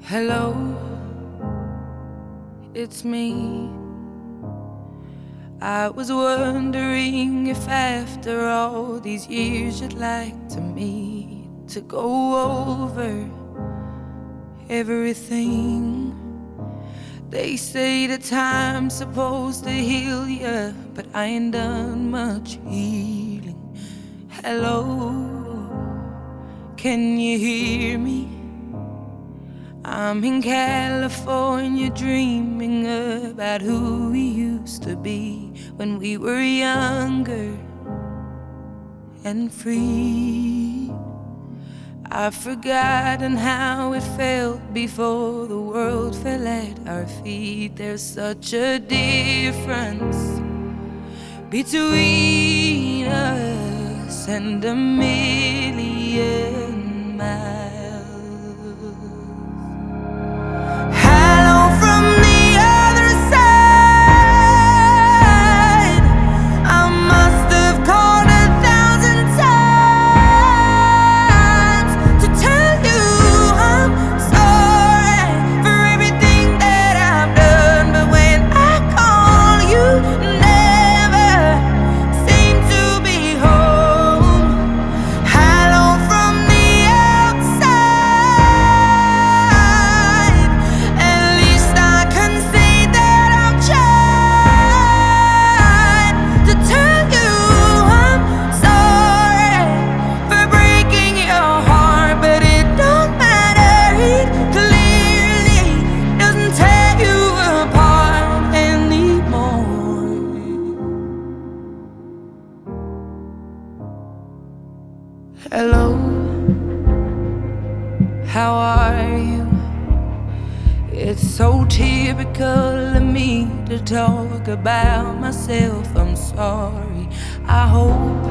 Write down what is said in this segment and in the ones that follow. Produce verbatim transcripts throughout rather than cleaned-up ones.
Hello, it's me. I was wondering if after all these years you'd like to meet to go over everything. They say that time's supposed to heal ya, but I ain't done much healing. Hello, can you hear me? I'm in California dreaming about who we used to be when we were younger and free. I've forgotten how it felt before the world fell at our feet. There's such a difference between us and a million miles. Hello, how are you? It's so typical of me to talk about myself. I'm sorry. I hope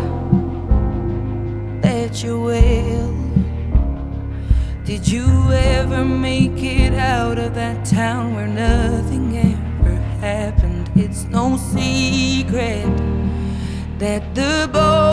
that you're well. Did you ever make it out of that town where nothing ever happened? It's no secret that the boy